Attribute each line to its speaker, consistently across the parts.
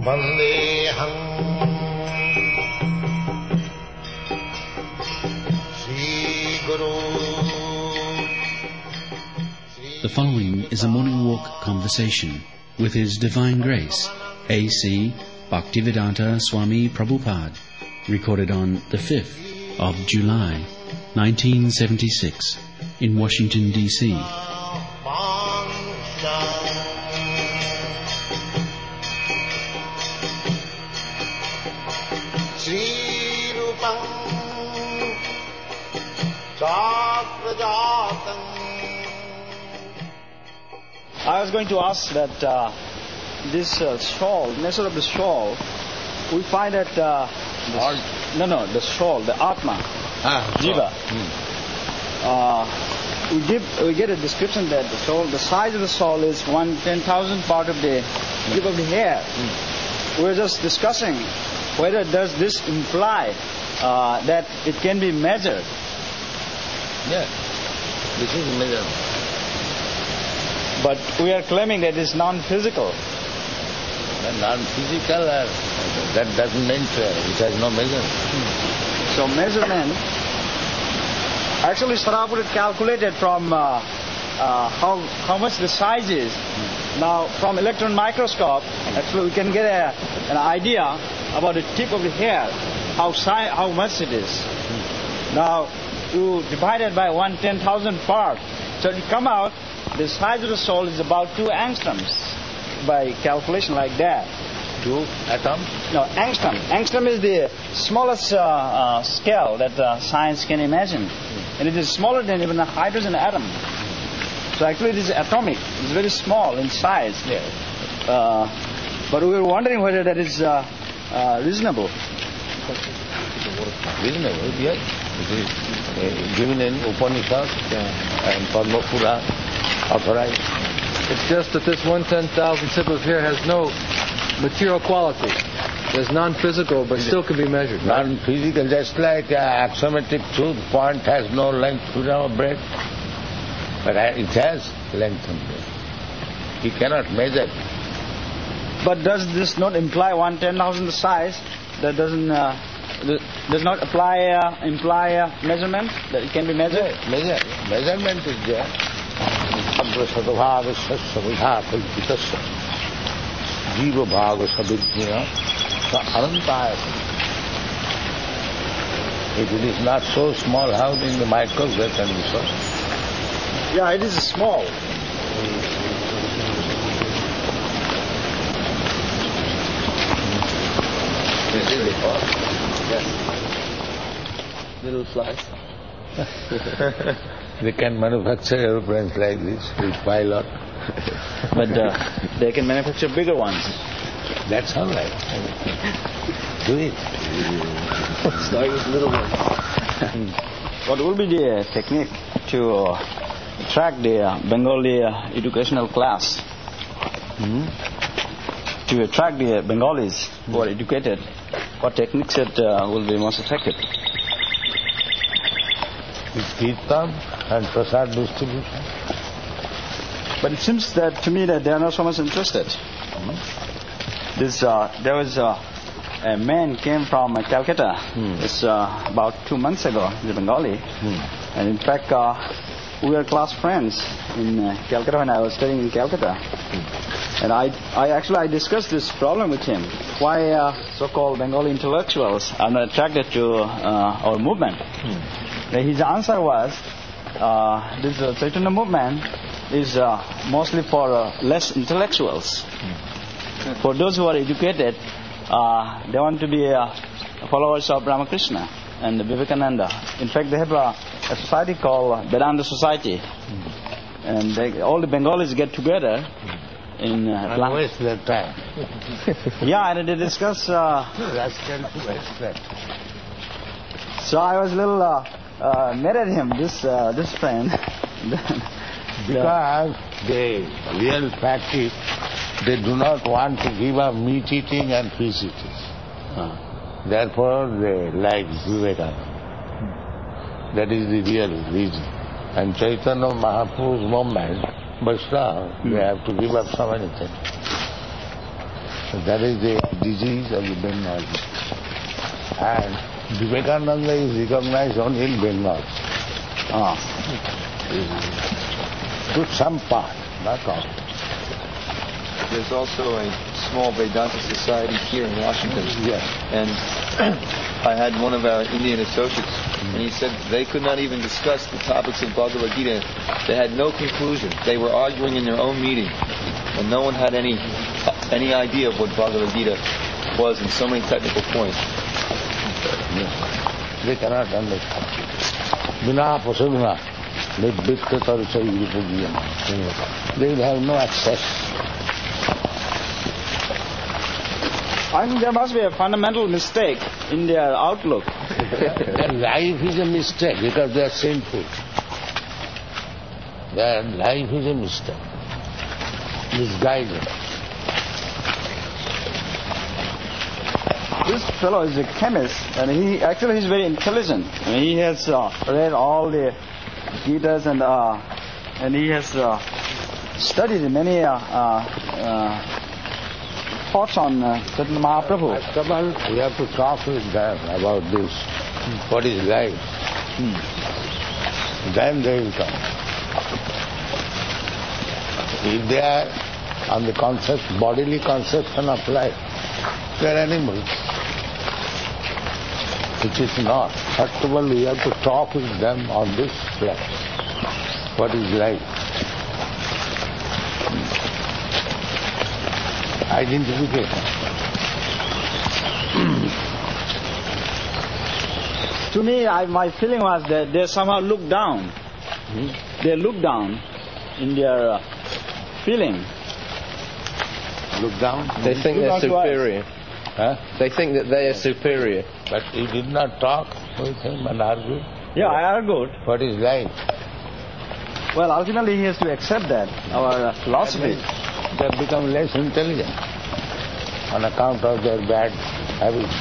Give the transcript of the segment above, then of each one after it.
Speaker 1: Vandeham Sri Guru.
Speaker 2: The following is a morning walk conversation with His Divine Grace, A.C. Bhaktivedanta Swami Prabhupada, recorded on the 5th of July, 1976, in Washington, D.C.
Speaker 3: I was going to ask that this shawl, nature of the shawl, we find that the shawl, the Atma, Jiva. We get a description that the size of the shawl is 1/10,000th part of the tip of the hair. We were just discussing whether does this imply that it can be measured.
Speaker 1: Yeah, this is measured.
Speaker 3: But we are claiming that it's non-physical.
Speaker 1: Non-physical, that doesn't mean it has no measurement.
Speaker 3: So measurement, actually Sarapur calculated from how much the size is. Now from electron microscope, actually we can get an idea about the tip of the hair, how much it is. Now you divide it by 1/10,000th part, so it come out the size of the soul is about 2 angstroms by calculation like that.
Speaker 1: 2 atoms?
Speaker 3: No, angstrom. Angstrom is the smallest scale that science can imagine. And it is smaller than even a hydrogen atom. So actually it is atomic. It's very small in size.
Speaker 1: Yeah.
Speaker 3: But we were wondering whether that is reasonable.
Speaker 1: Reasonable, yes. It is given in Upanishad and Padma Purana, authorized.
Speaker 4: It's just that this 1/10,000th tip of hair has no material quality. It's non-physical, but still can be measured. Right?
Speaker 1: Non-physical, just like axiomatic truth. Point has no length, freedom of breadth. But it has length and breadth. You cannot measure it.
Speaker 3: But does this not imply 1/10,000th size? That does not imply measurement, that it can be measured?
Speaker 1: Yeah, measurement is there. Jiva bhava sabidhya anantaya. If it is not so small, how in the microscope can be so?
Speaker 3: Yeah, it is small.
Speaker 1: This is the part.
Speaker 4: Yes. Little flies.
Speaker 1: They can manufacture aeroplanes like this with pilot.
Speaker 3: But they can manufacture bigger ones.
Speaker 1: That's all right. Do it.
Speaker 3: Start with little ones. What will be the technique to attract the Bengali educational class? To attract the Bengalis who are educated, what techniques will be most effective?
Speaker 1: With kirtan and prasad distribution.
Speaker 3: But it seems that to me that they are not so much interested. There was a man came from Calcutta. It's about 2 months ago. He's a Bengali, and in fact we were class friends in Calcutta when I was studying in Calcutta. And I discussed this problem with him. Why so-called Bengali intellectuals are not attracted to our movement? His answer was, this Chaitanya movement is mostly for less intellectuals. For those who are educated, they want to be followers of Ramakrishna and Vivekananda. In fact, they have a society called Vedanta Society. And all the Bengalis get together in
Speaker 1: and waste their time.
Speaker 3: Yeah, and they discuss. So I was a little mad at him, this friend.
Speaker 1: Because the real fact is they do not want to give up meat eating and fish eating. Therefore they like Vivekananda. That is the real reason. And Chaitanya Mahaprabhu's movement, Vaishnava, they have to give up so many things. So that is the disease of the Bengal. And Vivekananda is recognized only in Bengal. To some part, not all.
Speaker 4: There's also a small Vedanta society here in Washington.
Speaker 1: Yes.
Speaker 4: And I had one of our Indian associates, and he said they could not even discuss the topics of Bhagavad Gita. They had no conclusion. They were arguing in their own meeting, and no one had any idea of what Bhagavad Gita was in so many technical points.
Speaker 1: Yes. They cannot understand. Vina pasavina, they will have no access.
Speaker 3: I think there must be a fundamental mistake in their outlook.
Speaker 1: Their life is a mistake because they are sinful. Their life is a mistake. Misguided.
Speaker 3: This fellow is a chemist, and he's very intelligent. I mean, he has read all the Gitas and he has studied many thoughts on Chaitanya Mahaprabhu.
Speaker 1: We have to talk with them about this. What is life? Then they will come. If they are on the bodily conception of life, they are animals. Which is not. First of all, we have to talk with them on this flesh. What is life? Identification.
Speaker 3: To me, my feeling was that they somehow look down. They look down in their feeling.
Speaker 1: Look down?
Speaker 4: They think they're superior.
Speaker 1: Huh?
Speaker 4: They think that they are superior.
Speaker 1: But you did not talk with him and argue?
Speaker 3: Yeah, I argued.
Speaker 1: What is life?
Speaker 3: Well, ultimately he has to accept that, our philosophy.
Speaker 1: They have become less intelligent on account of their bad habits.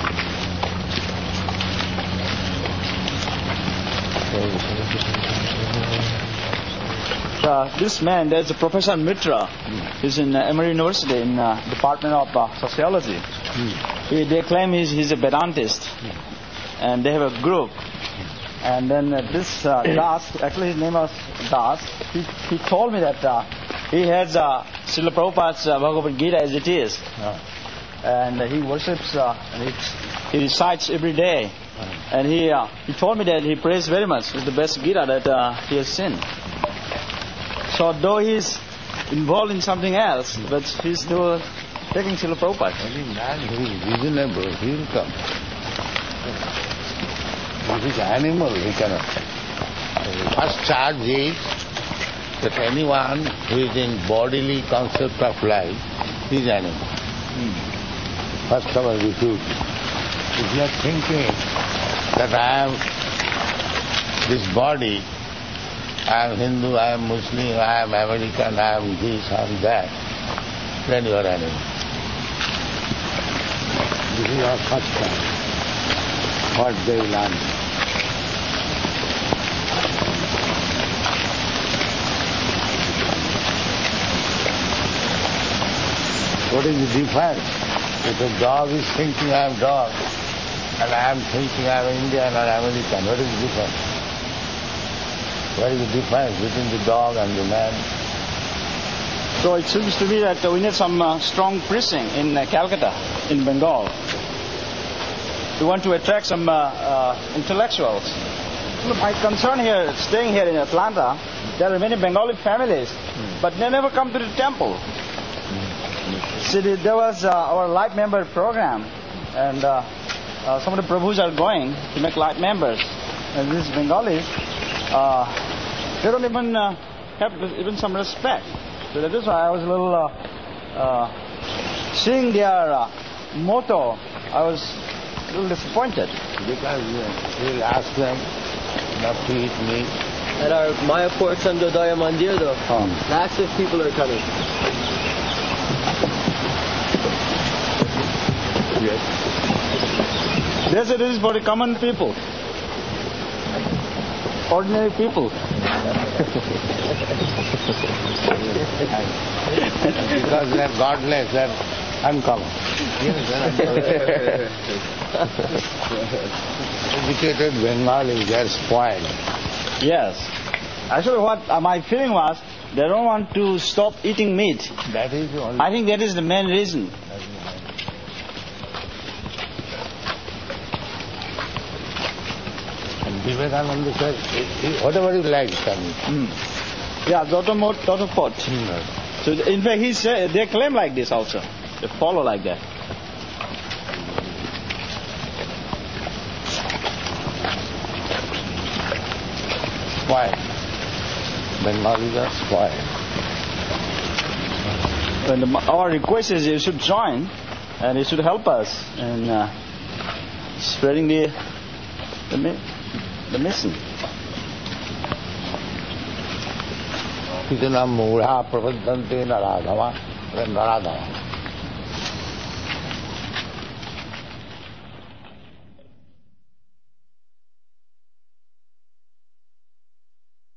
Speaker 3: This man, there's a Professor Mitra. He's in Emory University in Department of Sociology. They claim he's a Vedantist. And they have a group. And then this Das, actually his name was Das, he told me that he has Srila Prabhupada's Bhagavad Gita as it is. And he worships, he recites every day. And he told me that he prays very much. It's the best Gita that he has seen. So though he's involved in something else, but he's still taking Srila Prabhupada.
Speaker 1: Any man who is reasonable, he will come. If he's animal, he cannot. The first charge is that anyone who is in bodily concept of life is animal. First of all, refute. If you are thinking that I am this body, I am Hindu, I am Muslim, I am American, I am this, I am that, then you are animal. This is our first charge. What they learn. What is the difference? If a dog is thinking I am dog, and I am thinking I am Indian or American, what is the difference? What is the difference between the dog and the man?
Speaker 3: So it seems to me that we need some strong preaching in Calcutta, in Bengal. We want to attract some intellectuals. My concern here, staying here in Atlanta, there are many Bengali families, but they never come to the temple. See, there was our life member program, and some of the Prabhus are going to make life members. And these Bengalis, they don't even have even some respect. So that is why I was a little, seeing their motto, I was a little disappointed.
Speaker 1: Because we'll ask them not to eat meat.
Speaker 5: At our Mayapur Chandrodaya Mandir though, lots of people are coming.
Speaker 3: Yes. Yes, it is for the common people. Ordinary people.
Speaker 1: Because they are godless, they are Uncommon. Educated Bengalis, they are spoiled.
Speaker 3: Yes. Actually, what my feeling was, they don't want to stop eating meat.
Speaker 1: That is the only.
Speaker 3: I think that is the main reason.
Speaker 1: And Vivekananda said, whatever you like, tell me.
Speaker 3: Yeah, total pot. So in fact, he said they claim like this also. They follow like that.
Speaker 1: Spoiled. Bengalis are spoiled.
Speaker 3: And our request is you should join and you should help us in spreading the mission.
Speaker 1: Kitana mura prabandante naradhava.